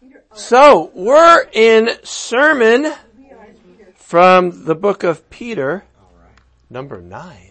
So, we're in sermon from the book of Peter, number 9,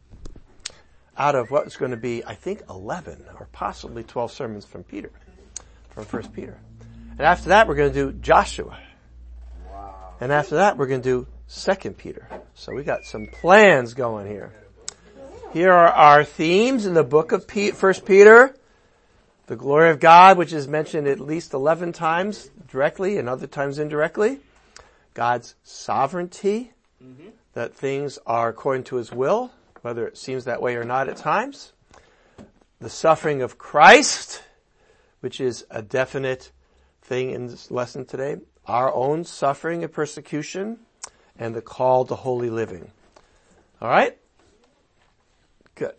out of what's going to be, I think, 11 or possibly 12 sermons from Peter, from 1 Peter. And after that, we're going to do Joshua. And after that, we're going to do 2 Peter. So we got some plans going here. Here are our themes in the book of 1 Peter. The glory of God, which is mentioned at least 11 times directly and other times indirectly. God's sovereignty, that things are according to His will, whether it seems that way or not at times. The suffering of Christ, which is a definite thing in this lesson today. Our own suffering and persecution, and the call to holy living. All right? Good.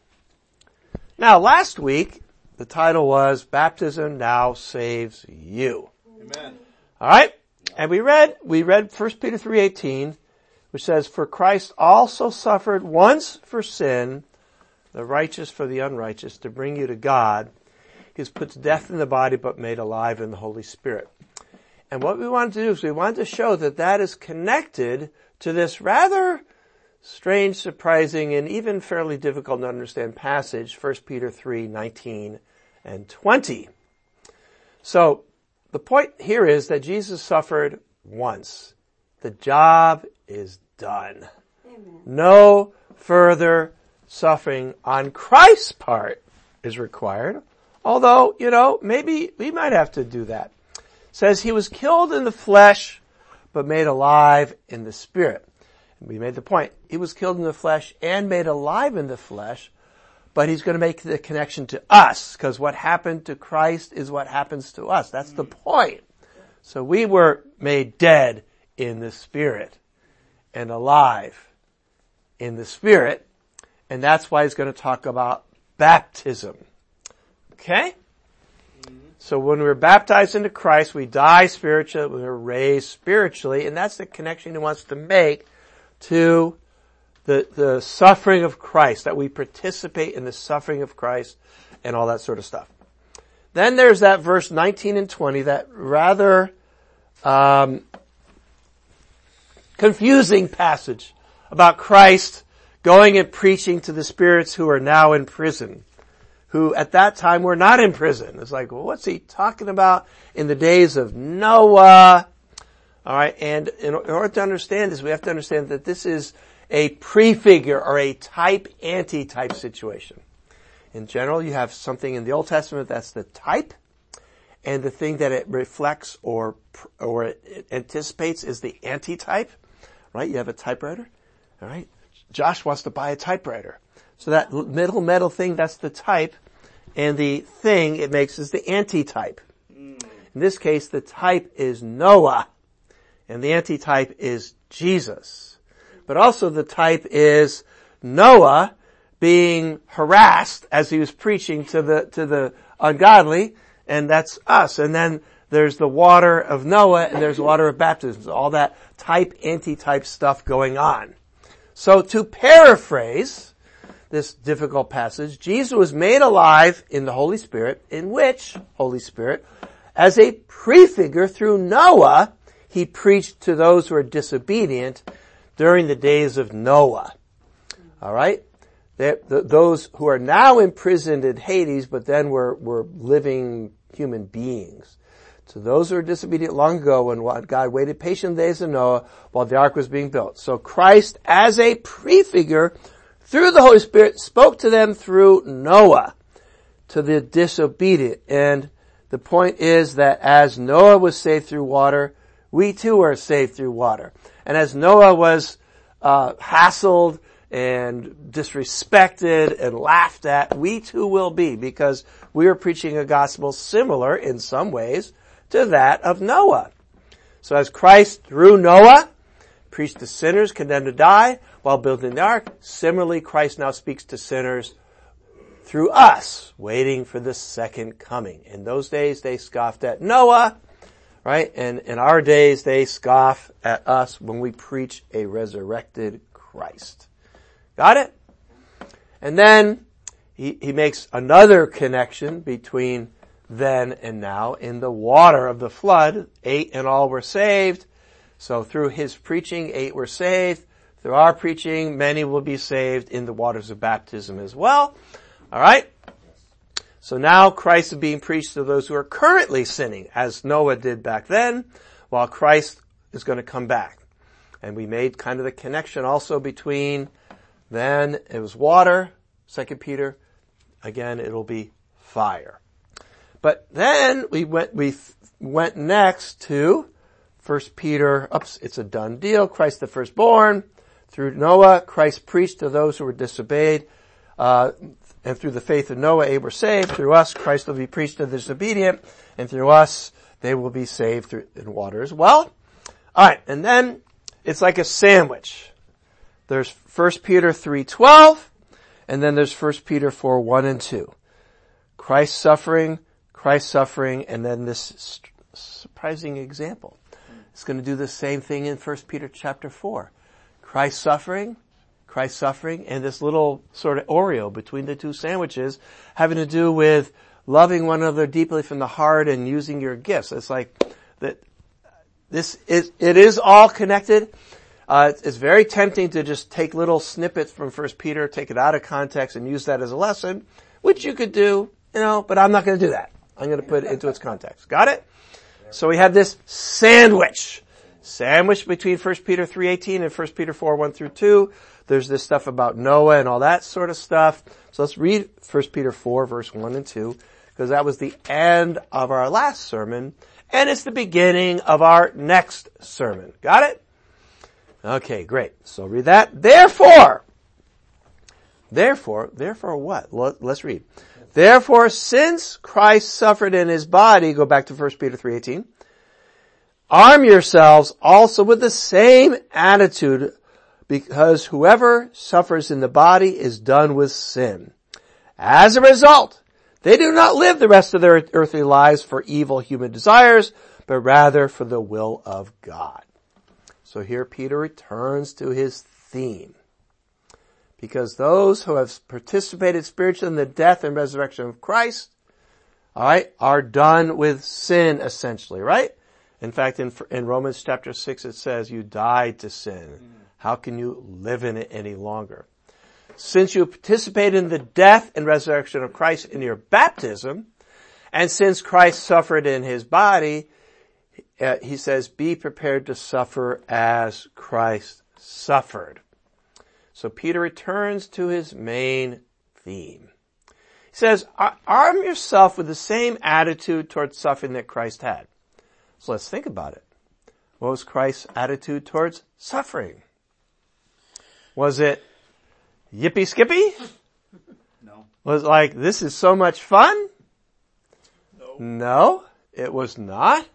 Now, last week, the title was Baptism Now Saves You. Amen. All right? And we read 1 Peter 3:18, which says, "For Christ also suffered once for sin, the righteous for the unrighteous, to bring you to God. He was put to death in the body, but made alive in the Holy Spirit." And what we wanted to do is we wanted to show that that is connected to this rather strange, surprising, and even fairly difficult to understand passage, 1 Peter 3:19 and 20. So, the point here is that Jesus suffered once. The job is done. Amen. No further suffering on Christ's part is required. Although, maybe we might have to do that. It says He was killed in the flesh, but made alive in the Spirit. We made the point. He was killed in the flesh and made alive in the flesh, but He's going to make the connection to us, because what happened to Christ is what happens to us. That's the point. So we were made dead in the Spirit and alive in the Spirit, and that's why He's going to talk about baptism. Okay? So when we're baptized into Christ, we die spiritually, we're raised spiritually, and that's the connection He wants to make to the suffering of Christ, that we participate in the suffering of Christ and all that sort of stuff. Then there's that verse 19 and 20, that rather confusing passage about Christ going and preaching to the spirits who are now in prison, who at that time were not in prison. It's like, well, what's He talking about in the days of Noah? All right, and in order to understand this, we have to understand that this is a prefigure or a type, anti-type situation. In general, you have something in the Old Testament that's the type, and the thing that it reflects or it anticipates is the anti-type. Right? You have a typewriter. All right, Josh wants to buy a typewriter. So that middle metal thing, that's the type, and the thing it makes is the anti-type. In this case, the type is Noah, and the anti-type is Jesus. But also the type is Noah being harassed as he was preaching to the ungodly, and that's us. And then there's the water of Noah, and there's water of baptism. So all that type, anti-type stuff going on. So to paraphrase this difficult passage, Jesus was made alive in the Holy Spirit, in which Holy Spirit, as a prefigure through Noah, He preached to those who are disobedient during the days of Noah. All right? Those who are now imprisoned in Hades, but then were living human beings. So those who were disobedient long ago, when God waited patiently in the days of Noah while the ark was being built. So Christ, as a prefigure through the Holy Spirit, spoke to them through Noah, to the disobedient. And the point is that as Noah was saved through water, we too are saved through water. And as Noah was hassled and disrespected and laughed at, we too will be, because we are preaching a gospel similar in some ways to that of Noah. So as Christ, through Noah, preached to sinners condemned to die while building the ark, similarly Christ now speaks to sinners through us, waiting for the second coming. In those days they scoffed at Noah, right? And in our days they scoff at us when we preach a resurrected Christ. Got it? And then he makes another connection between then and now in the water of the flood. 8 in all were saved. So through his preaching, 8 were saved. Through our preaching, many will be saved in the waters of baptism as well. All right? So now Christ is being preached to those who are currently sinning, as Noah did back then, while Christ is going to come back. And we made kind of the connection also between then it was water, 2 Peter, again it'll be fire. But then we went next to 1 Peter, it's a done deal, Christ the firstborn. Through Noah, Christ preached to those who were disobeyed, and through the faith of Noah, 8 were saved. Through us, Christ will be preached to the disobedient, and through us, they will be saved in water as well. Alright, and then it's like a sandwich. There's 1 Peter 3:12, and then there's 1 Peter 4:1 and 2. Christ suffering, and then this surprising example. It's going to do the same thing in 1 Peter chapter 4. Christ suffering, and this little sort of Oreo between the two sandwiches having to do with loving one another deeply from the heart and using your gifts. It's like that. It is all connected. It's very tempting to just take little snippets from 1 Peter, take it out of context and use that as a lesson, which you could do, but I'm not going to do that. I'm going to put it into its context. Got it? So we have this sandwich between 1 Peter 3:18 and 1 Peter 4:1 through 2. There's this stuff about Noah and all that sort of stuff. So let's read 1 Peter 4 verse 1 and 2, because that was the end of our last sermon, and it's the beginning of our next sermon. Got it? Okay, great. So read that. Therefore what? Let's read. Therefore, since Christ suffered in his body, go back to 1 Peter 3:18, arm yourselves also with the same attitude, because whoever suffers in the body is done with sin. As a result, they do not live the rest of their earthly lives for evil human desires, but rather for the will of God. So here Peter returns to his theme. Because those who have participated spiritually in the death and resurrection of Christ, are done with sin essentially, right? In fact, in Romans chapter 6 it says, you died to sin. How can you live in it any longer? Since you participated in the death and resurrection of Christ in your baptism, and since Christ suffered in his body, he says, be prepared to suffer as Christ suffered. So Peter returns to his main theme. He says, arm yourself with the same attitude towards suffering that Christ had. So let's think about it. What was Christ's attitude towards suffering? Was it yippee skippy? No. Was it like, this is so much fun? No, it was not.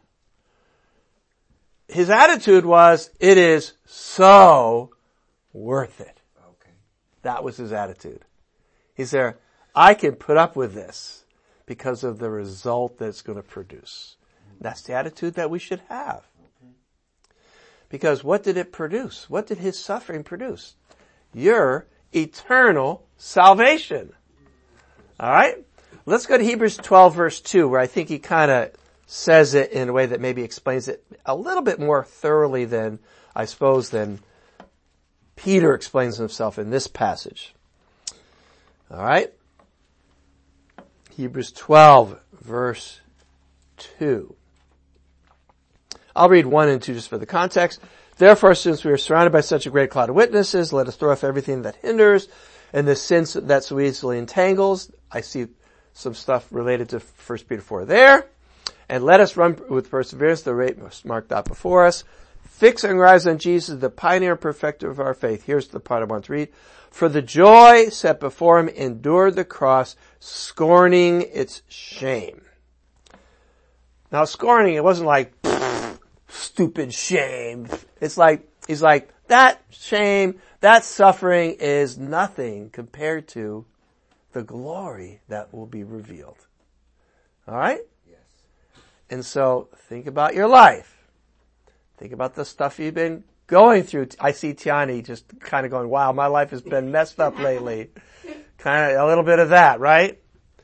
His attitude was, it is so worth it. Okay. That was his attitude. He said, I can put up with this because of the result that it's going to produce. That's the attitude that we should have. Because what did it produce? What did his suffering produce? Your eternal salvation. Alright? Let's go to Hebrews 12 verse 2, where I think he kind of says it in a way that maybe explains it a little bit more thoroughly than, I suppose, than Peter explains himself in this passage. Alright? Hebrews 12 verse 2. I'll read 1 and 2 just for the context. Therefore, since we are surrounded by such a great cloud of witnesses, let us throw off everything that hinders and the sins that so easily entangles. I see some stuff related to 1 Peter 4 there. And let us run with perseverance the race marked out before us, fixing our eyes on Jesus, the pioneer and perfecter of our faith. Here's the part I want to read. For the joy set before him endured the cross, scorning its shame. Now scorning, it wasn't like, stupid shame. It's like, he's like, that shame, that suffering is nothing compared to the glory that will be revealed. Alright? Yes. And so, think about your life. Think about the stuff you've been going through. I see Tiani just kind of going, wow, my life has been messed up lately. Kind of a little bit of that, right?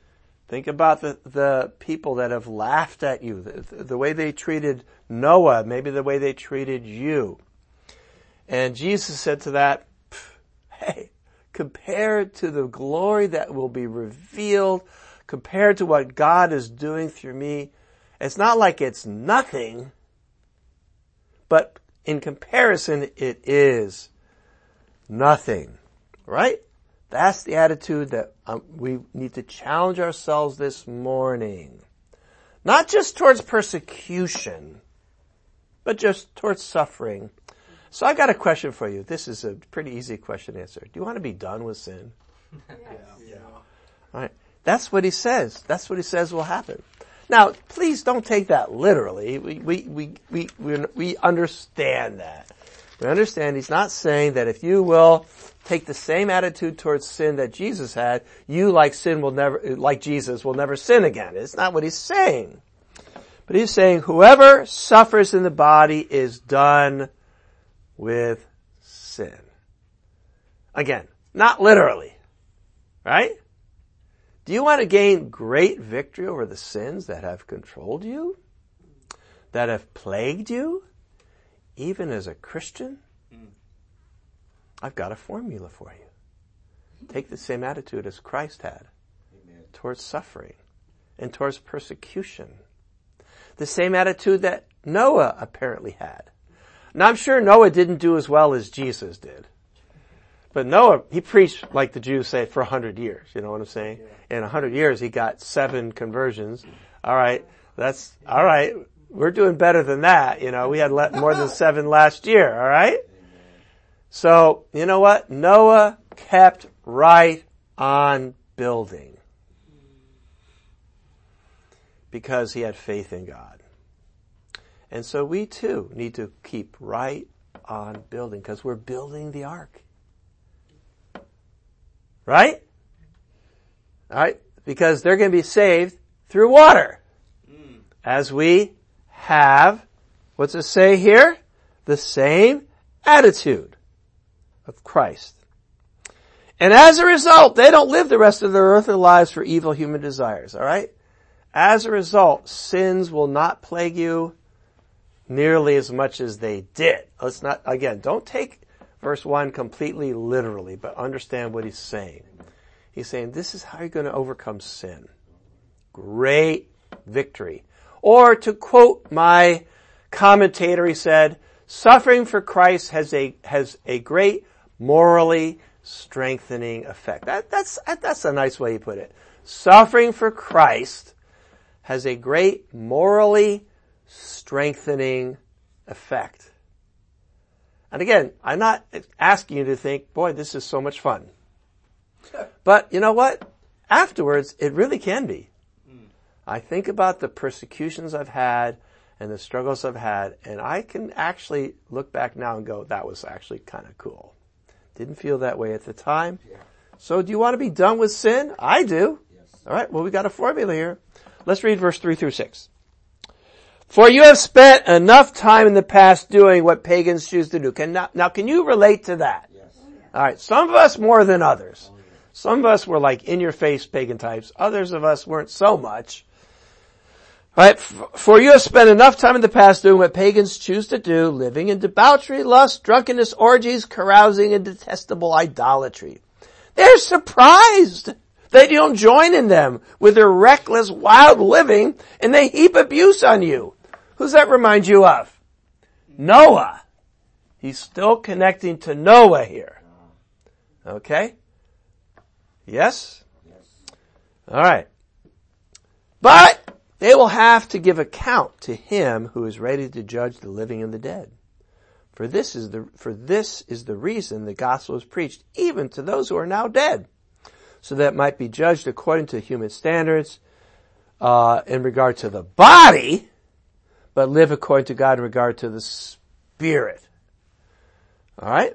Think about the people that have laughed at you, the way they treated Noah, maybe the way they treated you. And Jesus said to that, hey, compared to the glory that will be revealed, compared to what God is doing through me, it's not like it's nothing, but in comparison, it is nothing. Right? That's the attitude that we need to challenge ourselves this morning. Not just towards persecution, but just towards suffering. So I got a question for you. This is a pretty easy question to answer. Do you want to be done with sin? Yeah. All right. That's what he says. That's what he says will happen. Now, please don't take that literally. We understand that. We understand he's not saying that if you will take the same attitude towards sin that Jesus had, you like Jesus will never sin again. It's not what he's saying. But he's saying whoever suffers in the body is done with sin. Again, not literally. Right? Do you want to gain great victory over the sins that have controlled you? That have plagued you? Even as a Christian? I've got a formula for you. Take the same attitude as Christ had towards suffering and towards persecution. The same attitude that Noah apparently had. Now I'm sure Noah didn't do as well as Jesus did. But Noah, he preached, like the Jews say, for 100 years. You know what I'm saying? In 100 years, he got 7 conversions. All right. We're doing better than that. You know, we had more than 7 last year. All right. So, you know what? Noah kept right on building. Because he had faith in God. And so we too need to keep right on building because we're building the ark. Right? Alright? Because they're going to be saved through water. As we have, what's it say here? The same attitude of Christ. And as a result, they don't live the rest of their earthly lives for evil human desires. Alright? As a result, sins will not plague you nearly as much as they did. Don't take verse 1 completely literally, but understand what he's saying. He's saying this is how you're going to overcome sin. Great victory. Or to quote my commentator, he said, suffering for Christ has a great morally strengthening effect. That's a nice way to put it. Suffering for Christ has a great morally strengthening effect. And again, I'm not asking you to think, boy, this is so much fun. But you know what? Afterwards, it really can be. I think about the persecutions I've had and the struggles I've had, and I can actually look back now and go, that was actually kind of cool. Didn't feel that way at the time. Yeah. So do you want to be done with sin? I do. Yes. All right, well, we got a formula here. Let's read verse 3 through 6. For you have spent enough time in the past doing what pagans choose to do. Now, can you relate to that? Yes. All right, some of us more than others. Some of us were like in-your-face pagan types. Others of us weren't so much. All right, for you have spent enough time in the past doing what pagans choose to do, living in debauchery, lust, drunkenness, orgies, carousing, and detestable idolatry. They're surprised that you don't join in them with their reckless, wild living, and they heap abuse on you. Who's that remind you of? Noah. He's still connecting to Noah here. Okay? Yes? All right. But they will have to give account to him who is ready to judge the living and the dead. For this is the reason the gospel is preached even to those who are now dead, so that it might be judged according to human standards in regard to the body, but live according to God in regard to the spirit. All right?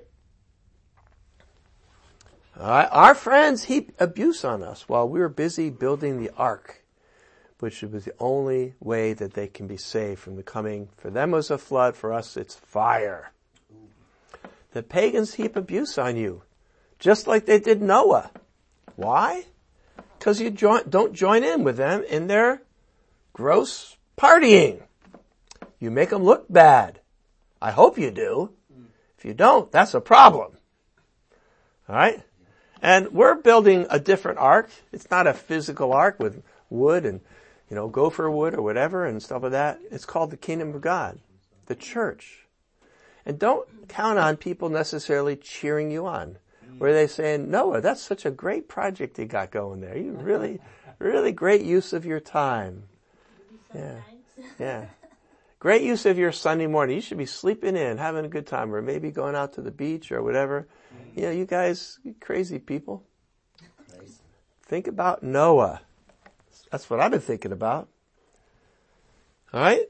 Our friends heap abuse on us while we were busy building the ark, which was the only way that they can be saved from the coming. For them it was a flood, for us it's fire. The pagans heap abuse on you, just like they did Noah. Why? Because you don't join in with them in their gross partying. You make them look bad. I hope you do. If you don't, that's a problem. Alright? And we're building a different ark. It's not a physical ark with wood and, gopher wood or whatever and stuff like that. It's called the kingdom of God. The church. And don't count on people necessarily cheering you on. Where they saying, Noah, that's such a great project you got going there. You really, really great use of your time. Yeah. Great use of your Sunday morning. You should be sleeping in, having a good time, or maybe going out to the beach or whatever. You guys, you crazy people. Think about Noah. That's what I've been thinking about. Alright?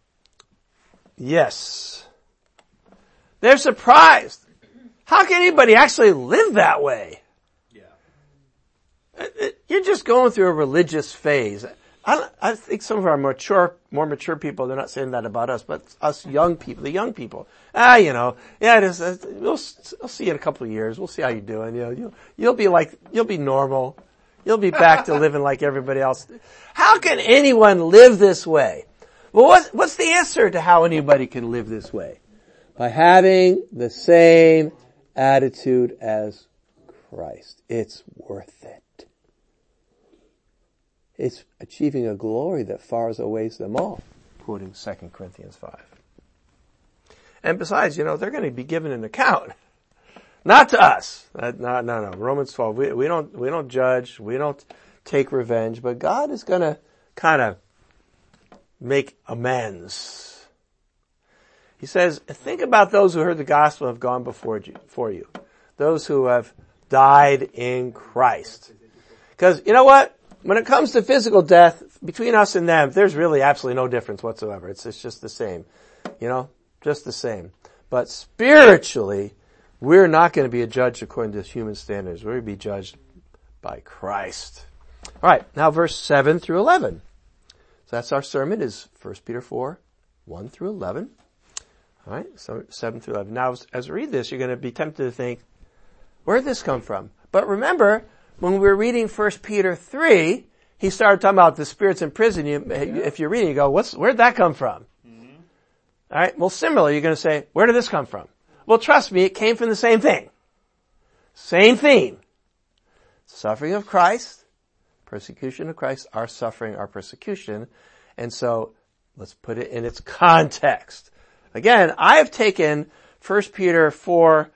Yes. They're surprised. How can anybody actually live that way? Yeah. You're just going through a religious phase. I think some of our more mature people, they're not saying that about us, but us young people, the young people. We'll see you in a couple of years. We'll see how you're doing. You'll be normal. You'll be back to living like everybody else. How can anyone live this way? Well, what's the answer to how anybody can live this way? By having the same attitude as Christ. It's worth it. It's achieving a glory that far outweighs them all, quoting 2 Corinthians 5. And besides, they're going to be given an account. Not to us. No. Romans 12. We don't judge. We don't take revenge. But God is going to kind of make amends. He says, think about those who heard the gospel and have gone before you. Those who have died in Christ. Because you know what? When it comes to physical death, between us and them, there's really absolutely no difference whatsoever. It's just the same. Just the same. But spiritually, we're not going to be judged according to human standards. We're going to be judged by Christ. Alright, now verse 7 through 11. So that's our sermon, is 1 Peter 4, 1 through 11. Alright, so 7 through 11. Now, as we read this, you're going to be tempted to think, where did this come from? But remember, when we were reading 1 Peter 3, he started talking about the spirits in prison. If you're reading, you go, where'd that come from? Mm-hmm. Alright, well similarly, you're going to say, where did this come from? Well, trust me, it came from the same thing. Same theme. Suffering of Christ, persecution of Christ, our suffering, our persecution. And so, let's put it in its context. Again, I have taken 1 Peter 4,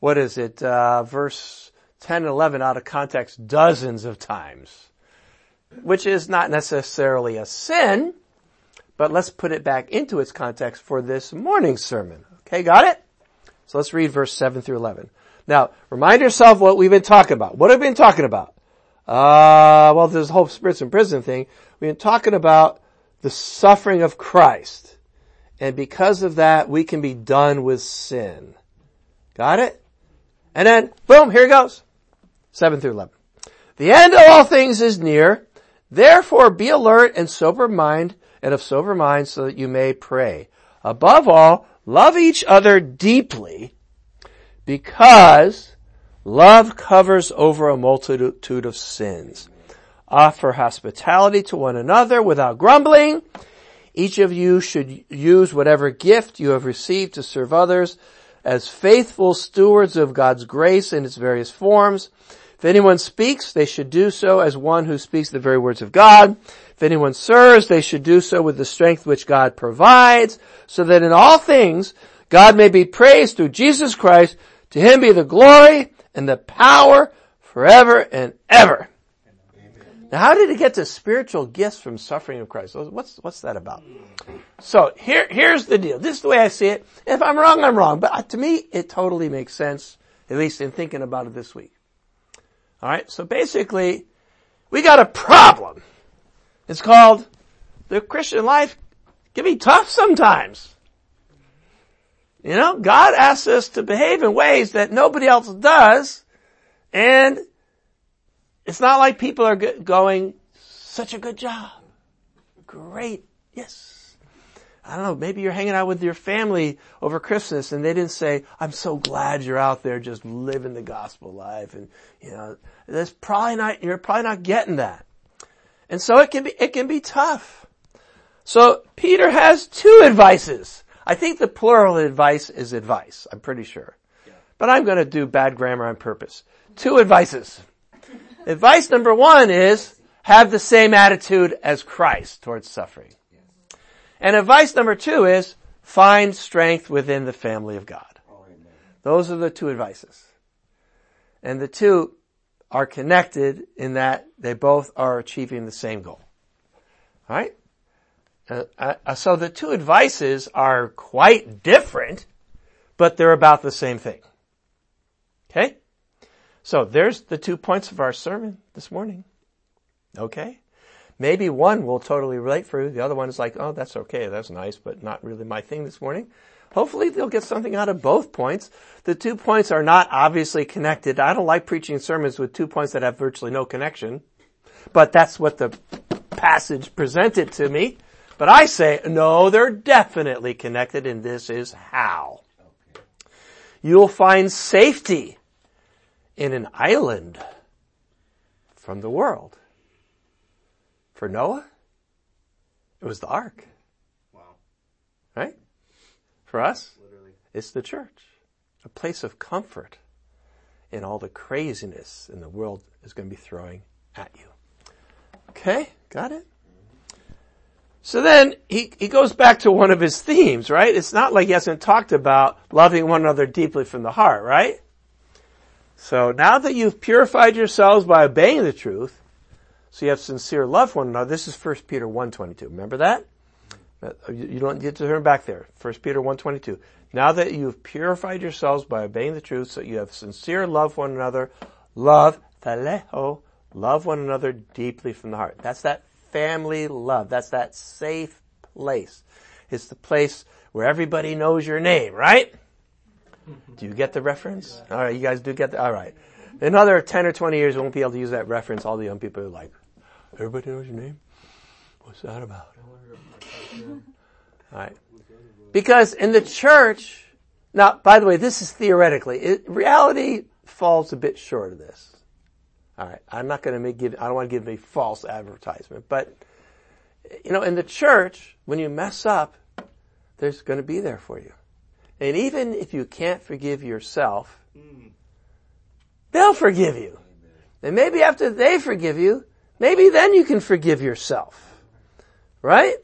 verse 10 and 11 out of context dozens of times, which is not necessarily a sin, but let's put it back into its context for this morning's sermon. Okay, got it? So let's read verse 7 through 11. Now, remind yourself what we've been talking about. What have we been talking about? This whole spirits in prison thing. We've been talking about the suffering of Christ. And because of that, we can be done with sin. Got it? And then, boom, here it goes. 7 through 11. The end of all things is near. Therefore be alert and of sober mind so that you may pray. Above all, love each other deeply, because love covers over a multitude of sins. Offer hospitality to one another without grumbling. Each of you should use whatever gift you have received to serve others as faithful stewards of God's grace in its various forms. If anyone speaks, they should do so as one who speaks the very words of God. If anyone serves, they should do so with the strength which God provides, so that in all things God may be praised through Jesus Christ. To him be the glory and the power forever and ever. Now, how did it get to spiritual gifts from suffering of Christ? What's that about? So here's the deal. This is the way I see it. If I'm wrong, I'm wrong. But to me, it totally makes sense, at least in thinking about it this week. All right. So basically, we got a problem. It's called the Christian life can be tough sometimes. God asks us to behave in ways that nobody else does, and it's not like people are going, such a good job. Great. Yes. I don't know, maybe you're hanging out with your family over Christmas and they didn't say, I'm so glad you're out there just living the gospel life. And, you're probably not getting that. And so it can be tough. So Peter has two advices. I think the plural advice is advice. I'm pretty sure. But I'm going to do bad grammar on purpose. Two advices. Advice number one is have the same attitude as Christ towards suffering. And advice number two is find strength within the family of God. Those are the two advices. And the two are connected in that they both are achieving the same goal. All right? So the two advices are quite different, but they're about the same thing. Okay? So there's the 2 points of our sermon this morning. Okay? Maybe one will totally relate for you. The other one is like, oh, that's okay. That's nice, but not really my thing this morning. Hopefully they'll get something out of both points. The 2 points are not obviously connected. I don't like preaching sermons with 2 points that have virtually no connection. But that's what the passage presented to me. But I say, no, they're definitely connected, and this is how. You'll find safety in an island from the world. For Noah, it was the ark. Wow. Right? For us, Literally. it's the church. A place of comfort in all the craziness in the world is going to be throwing at you. Okay? Got it? So then he goes back to one of his themes, right? It's not like he hasn't talked about loving one another deeply from the heart, right? So now that you've purified yourselves by obeying the truth, so you have sincere love for one another. This is 1 Peter 1:22. Remember that? You don't get to turn back there. 1 Peter 1:22. Now that you have purified yourselves by obeying the truth, so you have sincere love for one another, love, phileo, love one another deeply from the heart. That's that family love. That's that safe place. It's the place where everybody knows your name, right? Do you get the reference? All right, you guys do get the, all right. In another 10 or 20 years, we won't be able to use that reference. All the young people are like, everybody knows your name? What's that about? All right. Because in the church, now, by the way, this is theoretically. Reality falls a bit short of this. All right. I'm not going to I don't want to give a false advertisement. But, in the church, when you mess up, there's going to be there for you. And even if you can't forgive yourself, they'll forgive you. And maybe after they forgive you, maybe then you can forgive yourself. Right?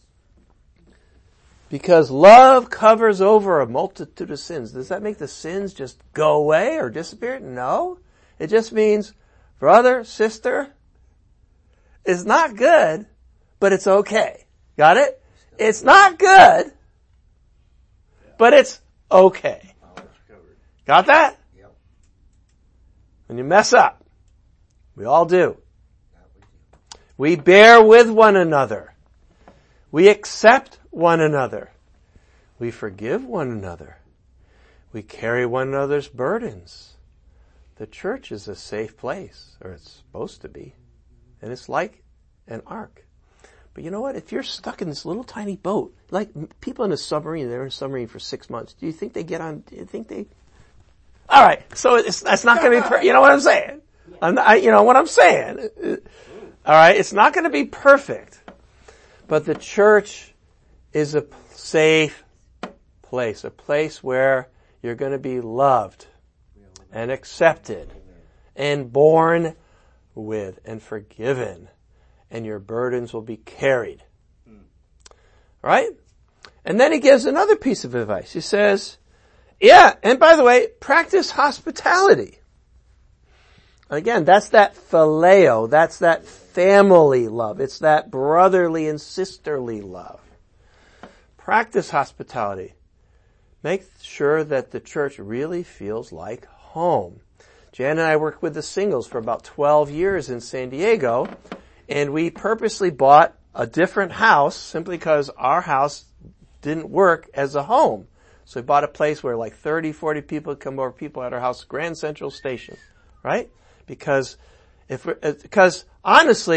Because love covers over a multitude of sins. Does that make the sins just go away or disappear? No. It just means, brother, sister, it's not good, but it's okay. Got it? It's not good, but it's okay. Got that? When you mess up, we all do. We bear with one another. We accept one another. We forgive one another. We carry one another's burdens. The church is a safe place, or it's supposed to be. And it's like an ark. But you know what? If you're stuck in this little tiny boat, like people in a submarine, they're in a submarine for 6 months. Do you think they get on, do you think they... All right, so that's not going to be, you know what I'm saying? You know what I'm saying? All right, it's not going to be perfect. But the church is a safe place, a place where you're going to be loved and accepted and borne with and forgiven, and your burdens will be carried. Right? And then he gives another piece of advice. He says, yeah, and by the way, practice hospitality. Again, that's that phileo, that's that family love. It's that brotherly and sisterly love. Practice hospitality. Make sure that the church really feels like home. Jan and I worked with the singles for about 12 years in San Diego, and we purposely bought a different house simply because our house didn't work as a home. So we bought a place where like 30, 40 people would come over, people at our house, Grand Central Station, right? Because honestly,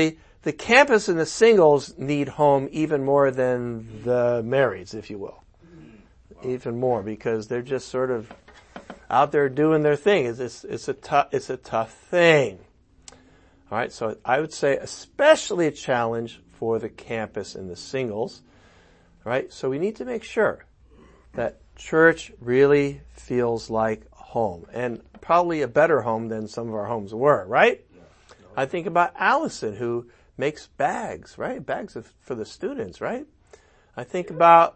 the campus and the singles need home even more than the marrieds, if you will. Even more, because they're just sort of out there doing their thing. It's a tough thing. All right, so I would say especially a challenge for the campus and the singles. All right, so we need to make sure that church really feels like home, and probably a better home than some of our homes were, right? I think about Allison, who makes bags, right? Bags for the students, right? I think about,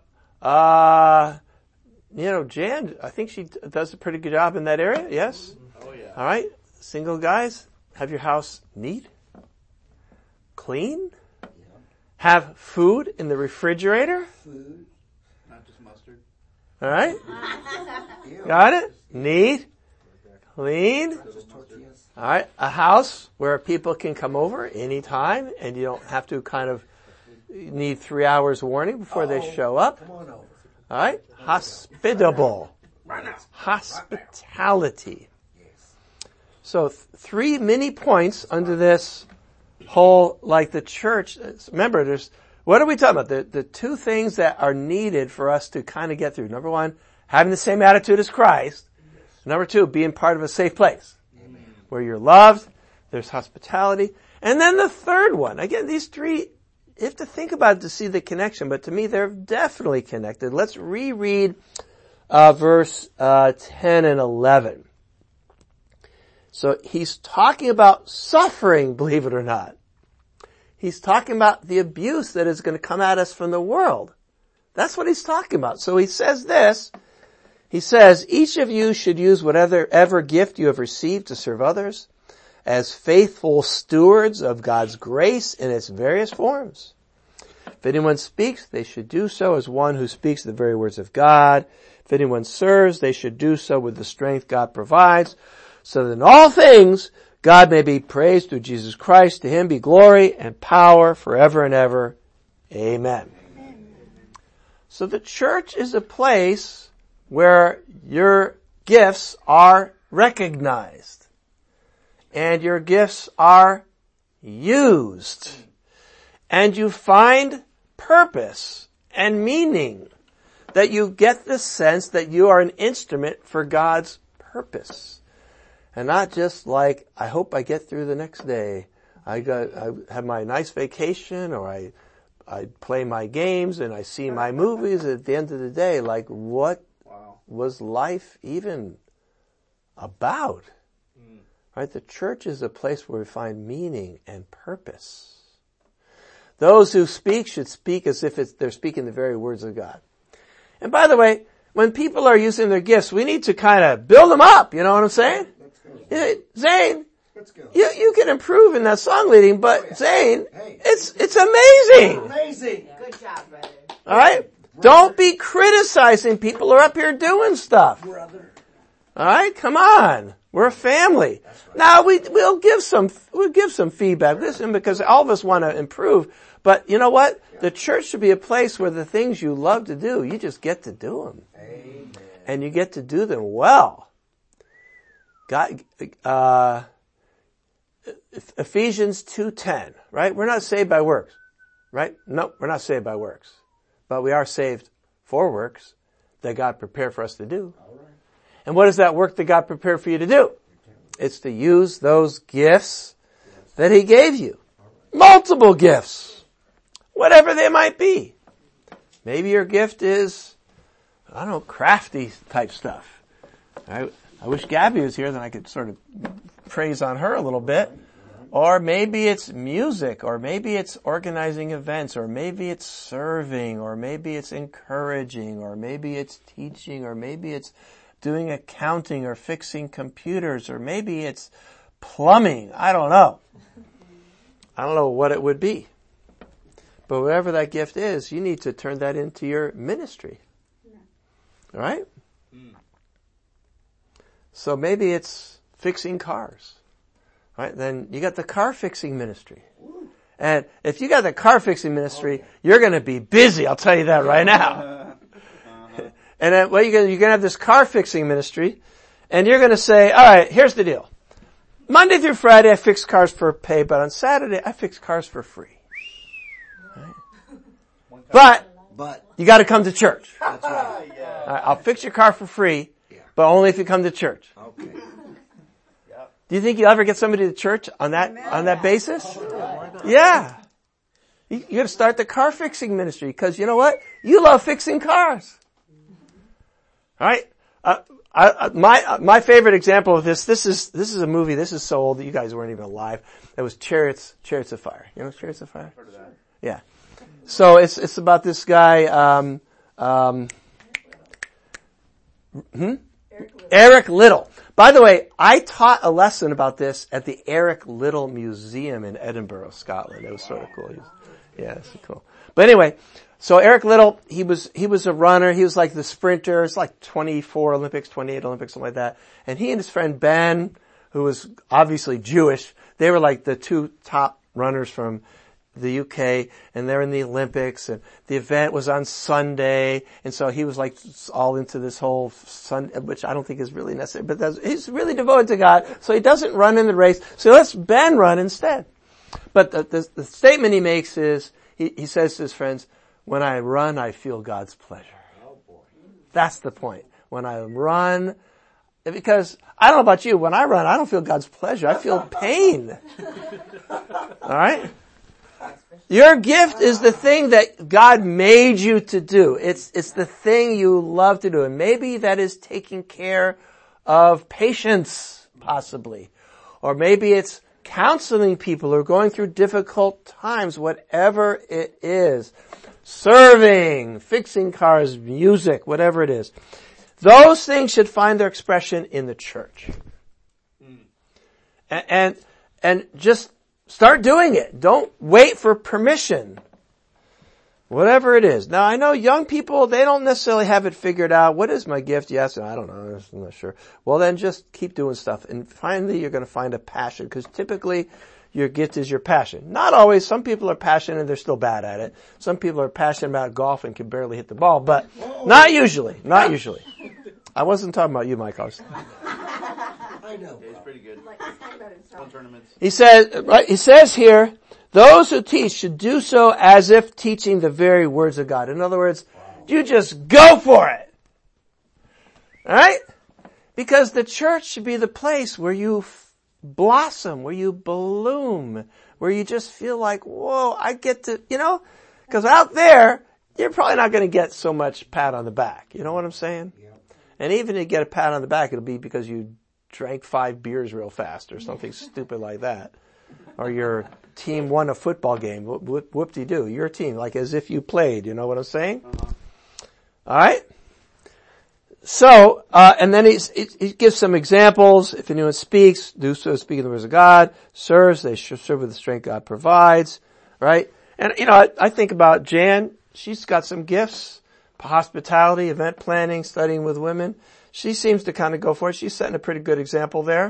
Jan, I think she does a pretty good job in that area, yes? Oh, yeah. All right, single guys, have your house neat, clean, have food in the refrigerator. Food, not just mustard. All right? Got it? Neat, clean. All right, a house where people can come over anytime and you don't have to kind of need 3 hours warning before they show up. Come on over. All right? Hospitable. Hospitality. So 3 mini points under this whole, like the church. Remember, what are we talking about? The 2 things that are needed for us to kind of get through. Number 1, having the same attitude as Christ. Number 2, being part of a safe place. Amen. Where you're loved, there's hospitality. And then the third one. Again, these 3, you have to think about it to see the connection, but to me they're definitely connected. Let's reread verse 10 and 11. So he's talking about suffering, believe it or not. He's talking about the abuse that is going to come at us from the world. That's what he's talking about. So he says this. He says, each of you should use whatever gift you have received to serve others as faithful stewards of God's grace in its various forms. If anyone speaks, they should do so as one who speaks the very words of God. If anyone serves, they should do so with the strength God provides, so that in all things God may be praised through Jesus Christ. To him be glory and power forever and ever. Amen. So the church is a place where your gifts are recognized and your gifts are used, and you find purpose and meaning, that you get the sense that you are an instrument for God's purpose, and not just like, I hope I get through the next day. I have my nice vacation, or I play my games and I see my movies. At the end of the day, like, what was life even about? Right? The church is a place where we find meaning and purpose. Those who speak should speak as if they're speaking the very words of God. And by the way, when people are using their gifts, we need to kind of build them up. You know what I'm saying? Zane, you can improve in that song leading, but Zane, it's amazing. Amazing. Good job, brother. All right? Don't be criticizing people who are up here doing stuff. Brother. All right? Come on. We're a family. Right. Now we'll give some feedback. Listen, because all of us want to improve. But you know what? The church should be a place where the things you love to do, you just get to do them. Amen. And you get to do them well. God, Ephesians 2:10, right? We're not saved by works, right? No, we're not saved by works. But we are saved for works that God prepared for us to do. All right. And what is that work that God prepared for you to do? It's to use those gifts that he gave you. Multiple gifts. Whatever they might be. Maybe your gift is, I don't know, crafty type stuff. I wish Gabby was here, then I could sort of praise on her a little bit. Or maybe it's music, or maybe it's organizing events, or maybe it's serving, or maybe it's encouraging, or maybe it's teaching, or maybe it's doing accounting or fixing computers, or maybe it's plumbing. I don't know. I don't know what it would be. But whatever that gift is, you need to turn that into your ministry. All right? So maybe it's fixing cars. Right? Then you got the car fixing ministry. And if you got the car fixing ministry, you're going to be busy. I'll tell you that right now. And then, you're going to have this car fixing ministry, and you're going to say, all right, here's the deal. Monday through Friday I fix cars for pay, but on Saturday I fix cars for free. Right? But you got to come to church. That's right. I'll fix your car for free, but only if you come to church. Okay. Do you think you'll ever get somebody to church on that basis? Yeah. You got to start the car fixing ministry because you know what? You love fixing cars. All right? My favorite example of this is a movie. This is so old that you guys weren't even alive. It was Chariots of Fire. You know Chariots of Fire? Heard of that. Yeah. So it's about this guy, Eric Liddell. By the way, I taught a lesson about this at the Eric Liddell Museum in Edinburgh, Scotland. It was sort of cool. Yeah, it's cool. But anyway, so Eric Liddell, he was a runner. He was like the sprinter. It's like 24 Olympics, 28 Olympics, something like that. And he and his friend Ben, who was obviously Jewish, they were like the two top runners from the UK, and they're in the Olympics, and the event was on Sunday, and so he was like all into this whole Sunday, which I don't think is really necessary, but he's really devoted to God, so he doesn't run in the race, so let's Ben run instead. But the statement he makes is, he says to his friends, when I run, I feel God's pleasure. Oh boy. That's the point. When I run, because I don't know about you, when I run, I don't feel God's pleasure, I feel pain. Alright? Your gift is the thing that God made you to do. It's the thing you love to do. And maybe that is taking care of patients, possibly. Or maybe it's counseling people who are going through difficult times, whatever it is. Serving, fixing cars, music, whatever it is. Those things should find their expression in the church. And just start doing it. Don't wait for permission. Whatever it is. Now I know young people, they don't necessarily have it figured out. What is my gift? Yes, I don't know. I'm not sure. Well then just keep doing stuff. And finally you're going to find a passion. Because typically your gift is your passion. Not always. Some people are passionate and they're still bad at it. Some people are passionate about golf and can barely hit the ball. But not usually. Not usually. I wasn't talking about you, Mike. I know. Yeah, he's pretty good. Won tournaments. He says here, those who teach should do so as if teaching the very words of God. In other words, you just go for it. Alright? Because the church should be the place where you blossom, where you bloom, where you just feel like, whoa, I get to, because out there, you're probably not going to get so much pat on the back. You know what I'm saying? Yeah. And even if you get a pat on the back, it'll be because you drank 5 beers real fast or something stupid like that. Or your team won a football game. Whoop-de-doo. Your team, like as if you played. You know what I'm saying? Alright? So, and then he gives some examples. If anyone speaks, do so speaking the words of God. Serves, they should serve with the strength God provides. Right? And, I think about Jan. She's got some gifts. Hospitality, event planning, studying with women. She seems to kind of go for it. She's setting a pretty good example there.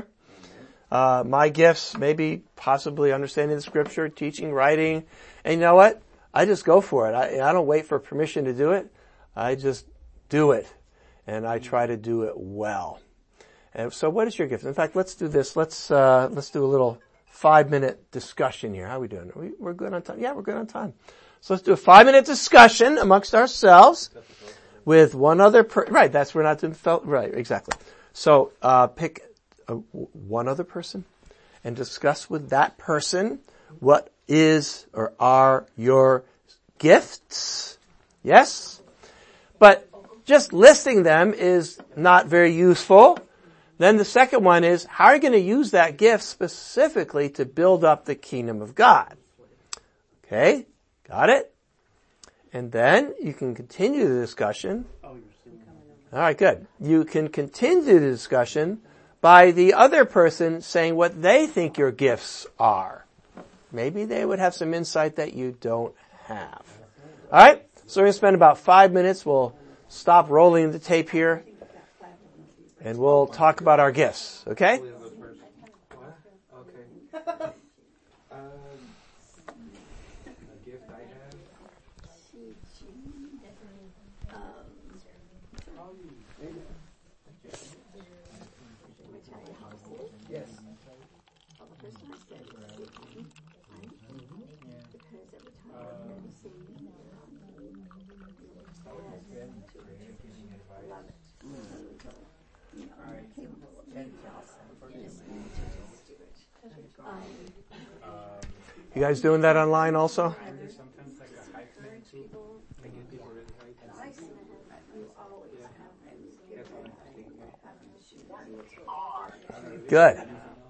My gifts, maybe possibly understanding the scripture, teaching, writing. And you know what? I just go for it. I don't wait for permission to do it. I just do it. And I try to do it well. And so what is your gift? In fact, let's do this. Let's do a little 5-minute discussion here. How are we doing? We're good on time? Yeah, we're good on time. So let's do a 5-minute discussion amongst ourselves with one other right, that's we're not doing right, exactly. So, pick one other person and discuss with that person what is or are your gifts. Yes? But just listing them is not very useful. Then the second one is, how are you going to use that gift specifically to build up the kingdom of God? Okay? Got it? And then you can continue the discussion. Alright, good. You can continue the discussion by the other person saying what they think your gifts are. Maybe they would have some insight that you don't have. Alright? So we're going to spend about 5 minutes. We'll stop rolling the tape here. And we'll talk about our gifts. Okay? You guys doing that online also? Good. I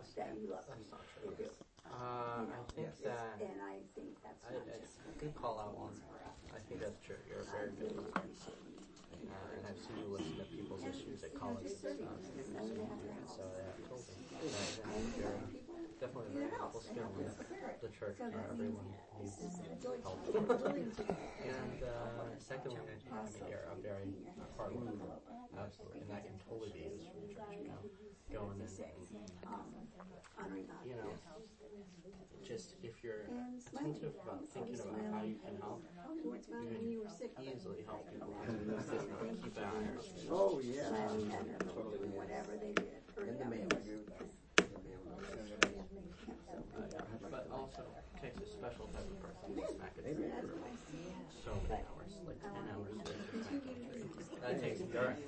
think that it's a good call out one. I think that's true. You're a very good listener. And I've seen you listen to people's issues at college and stuff. So yeah, totally. You're definitely a very helpful skill in the church where everyone needs help. And secondly, I think you're a very hard worker. Absolutely. And that can totally be used for the church, going and just if you're attentive about thinking about how you can help, you can easily help people. Keep an eye on it. Oh, yeah. Totally. In the mail. But also, it takes a special type of person to smack it through for so many hours, like 10 hours. That takes endurance.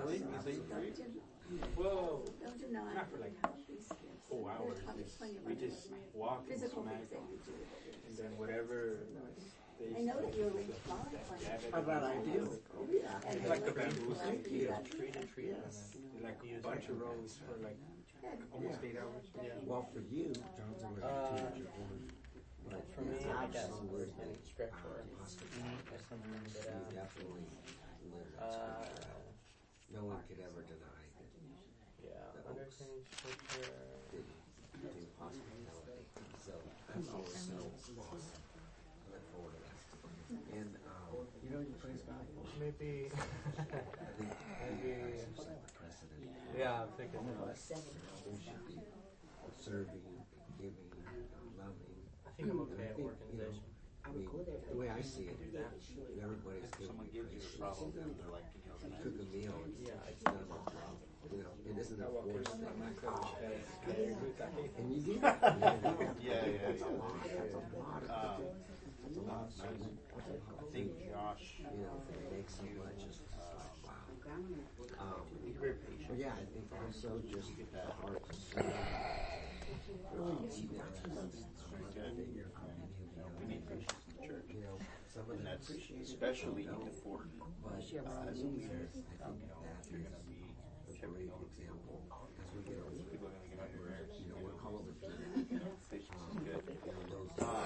Well, not for like 4 hours. We just walk and smack, and then whatever they How about I do? It's like the bamboo stick. Treat and treat. Like a bunch of rows for like almost 8 hours. Yeah. Well, for you, For me, I guess it's been scripture. definitely no one could ever deny that Yeah, understanding scripture. the hospitality. So I'm always so awesome. I look forward to that. And you praise God. Maybe. Set the precedent. Yeah, I'm thinking We should be serving, giving, loving. I think I'm okay at organization. I mean, the way I see it, everybody's good to be praised. You cook a meal, it's done with love. It isn't a forced thing. Like, and you do that. Yeah. That's a lot of I think Josh, it makes so much. It's just like, wow. But yeah, I think also just the heart to serve. Really deep down we need patience in the church. some of And them that's appreciate it. especially important But as a leader. I think that is a great example as we get older. People are going to get on your nerves. We're called to be Patience is good. those who are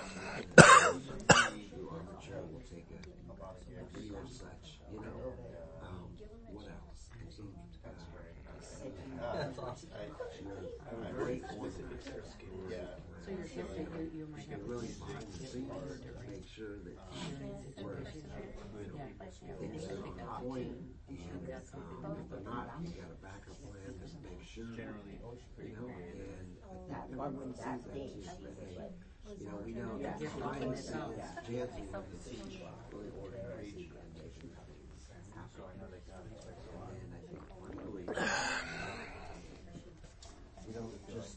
mature will take a be or such. What else? I think That's awesome. I'm grateful for yeah. you can really behind the scenes to make sure that we're things are on point, and if they're not, you got a backup plan to make sure. Generally, And I wouldn't say that too, but we know that behind the scenes, Jansen is really organized and making things happen. And I think really, just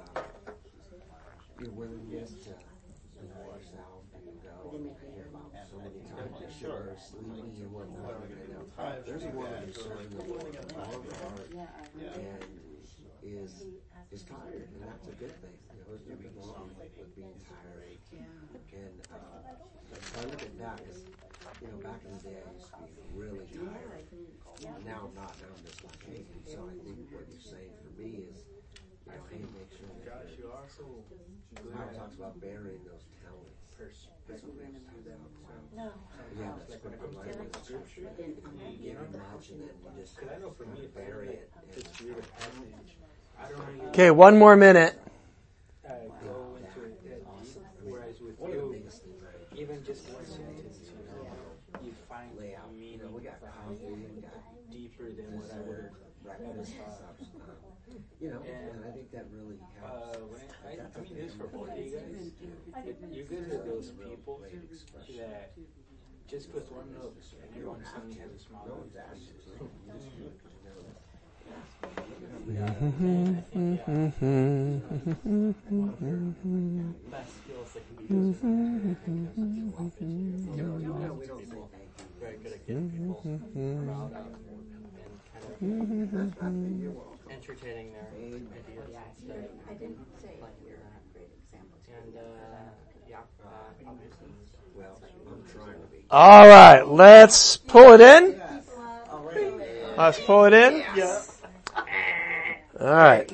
your willingness to go south and go. I hear about so many times that you're sleepy and whatnot. There's a woman who's serving the Lord with all of her heart and is tired, and that's a good thing. There's nothing wrong with being tired. And I look at that as, back in the day I used to be really tired. Now I'm not. Now I'm just like, hey. So I think what you're saying for me is, hey, make sure that Josh, you also the Bible talks about burying those talents. That's what we have to talk about. No. Yeah, that's what I'm writing in scripture. You give him much and then you just Because I know for me, bury it. just read a passage. I don't really Okay, one more minute. go into it that deep. Whereas with One of the you, biggest things I even just one sentence, you find lay out. meaning We got coffee, we got deeper than what I would have breakfast and stuff. And I think that really helps. I mean this for both of you guys. You guys are those people that just because one looks and everyone suddenly has a smile on their face. Best skills that can be used. We don't say thank you. very good at getting people riled up and kind of entertaining their ideas instead of playing with that. And obviously, Well, I'm trying to be. All right, let's pull it in. Let's pull it in. All right.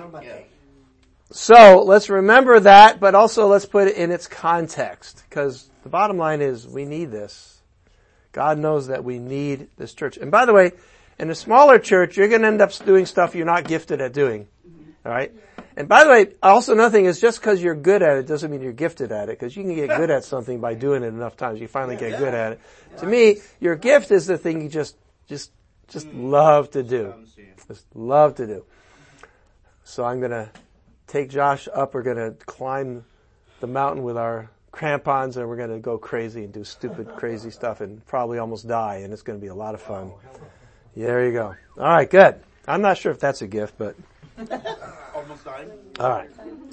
So let's remember that, but also let's put it in its context, because the bottom line is we need this. God knows that we need this church. And by the way, in a smaller church, you're going to end up doing stuff you're not gifted at doing. All right? And by the way, also another thing is just because you're good at it doesn't mean you're gifted at it, because you can get good at something by doing it enough times. You finally get good at it. To me, your gift is the thing you just love to do. Just love to do. So I'm going to take Josh up. We're going to climb the mountain with our crampons, and we're going to go crazy and do stupid, crazy stuff and probably almost die, and it's going to be a lot of fun. Yeah, there you go. All right, good. I'm not sure if that's a gift, but... Almost dying. All right.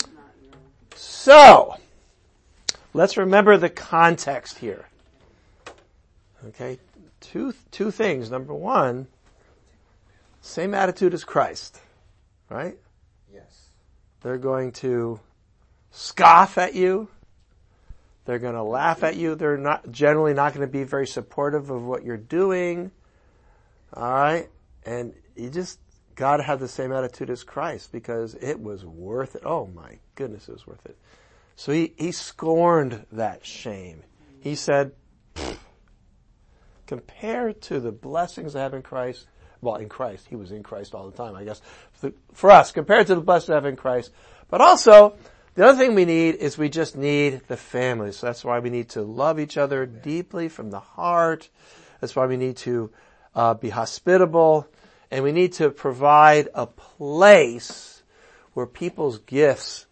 So, let's remember the context here. Okay, two things. Number one, same attitude as Christ, right? Yes. They're going to scoff at you. They're going to laugh at you. They're generally not going to be very supportive of what you're doing. All right? And you just got to have the same attitude as Christ, because it was worth it. Oh my goodness, it was worth it. So he scorned that shame. He said, compared to the blessings I have in Christ, well, in Christ, he was in Christ all the time, I guess. For us, compared to the blessings I have in Christ. But also, the other thing we need is we just need the family. So that's why we need to love each other deeply from the heart. That's why we need to be hospitable. And we need to provide a place where people's gifts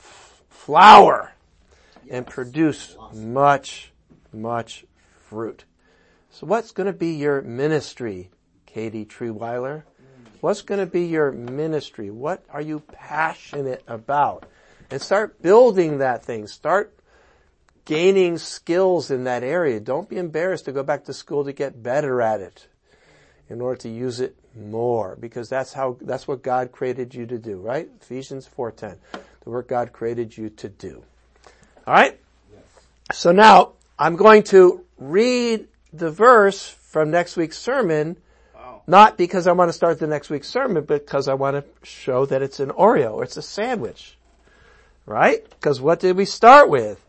flower and produce much, much fruit. So what's going to be your ministry, Katie Treeweiler? What's going to be your ministry? What are you passionate about? And start building that thing. Start gaining skills in that area. Don't be embarrassed to go back to school to get better at it in order to use it more, because that's what God created you to do, right? Ephesians 4:10, the work God created you to do. All right? Yes. So now I'm going to read the verse from next week's sermon, not because I want to start the next week's sermon, but because I want to show that it's an Oreo, or it's a sandwich. Right? Because what did we start with?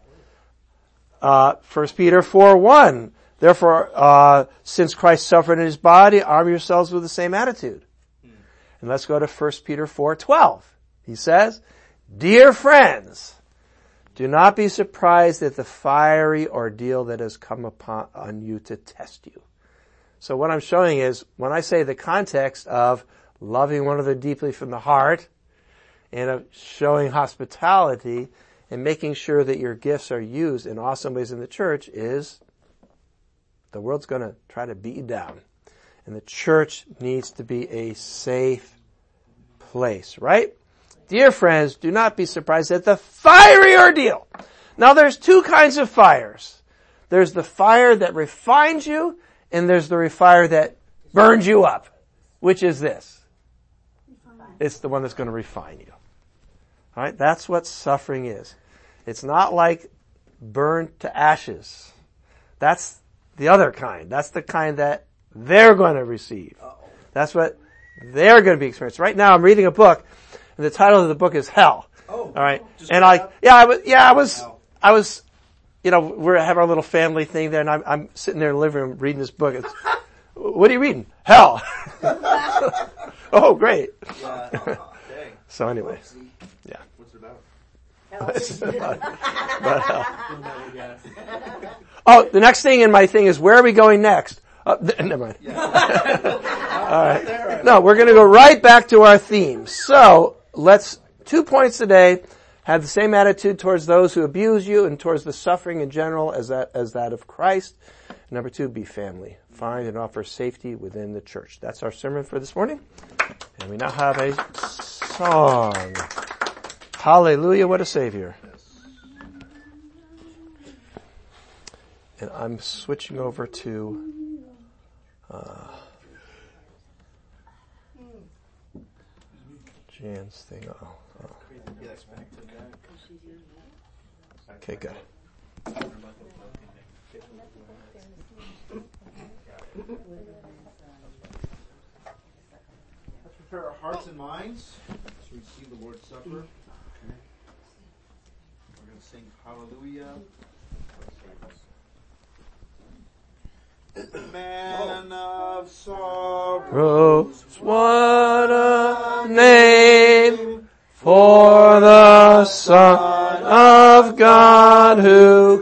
1 Peter 4:1. Therefore, since Christ suffered in his body, arm yourselves with the same attitude. And let's go to 1 Peter 4:12. He says, dear friends, do not be surprised at the fiery ordeal that has come on you to test you. So what I'm showing is, when I say the context of loving one another deeply from the heart, and of showing hospitality and making sure that your gifts are used in awesome ways in the church, is the world's going to try to beat you down. And the church needs to be a safe place, right? Dear friends, do not be surprised at the fiery ordeal. Now there's two kinds of fires. There's the fire that refines you, and there's the fire that burns you up. Which is this? It's the one that's going to refine you. All right? That's what suffering is. It's not like burned to ashes. That's the other kind. That's the kind that they're going to receive. That's what they're going to be experiencing. Right now I'm reading a book, and the title of the book is Hell. All right? And I was, we have our little family thing there, and I'm sitting there in the living room reading this book. What are you reading? Hell. Oh, great. So anyway, yeah. What's it about? Oh, the next thing in my thing is, where are we going next? Never mind. All right. No, we're going to go right back to our theme. So 2 points today. Have the same attitude towards those who abuse you and towards the suffering in general as that of Christ. Number 2, be family. Find and offer safety within the church. That's our sermon for this morning. And we now have a song. Hallelujah, what a Savior. And I'm switching over to Jan's thing. Okay, good. Let's prepare our hearts and minds to receive the Lord's Supper. We're going to sing Hallelujah. Man of sorrows, What a name for the Son of God who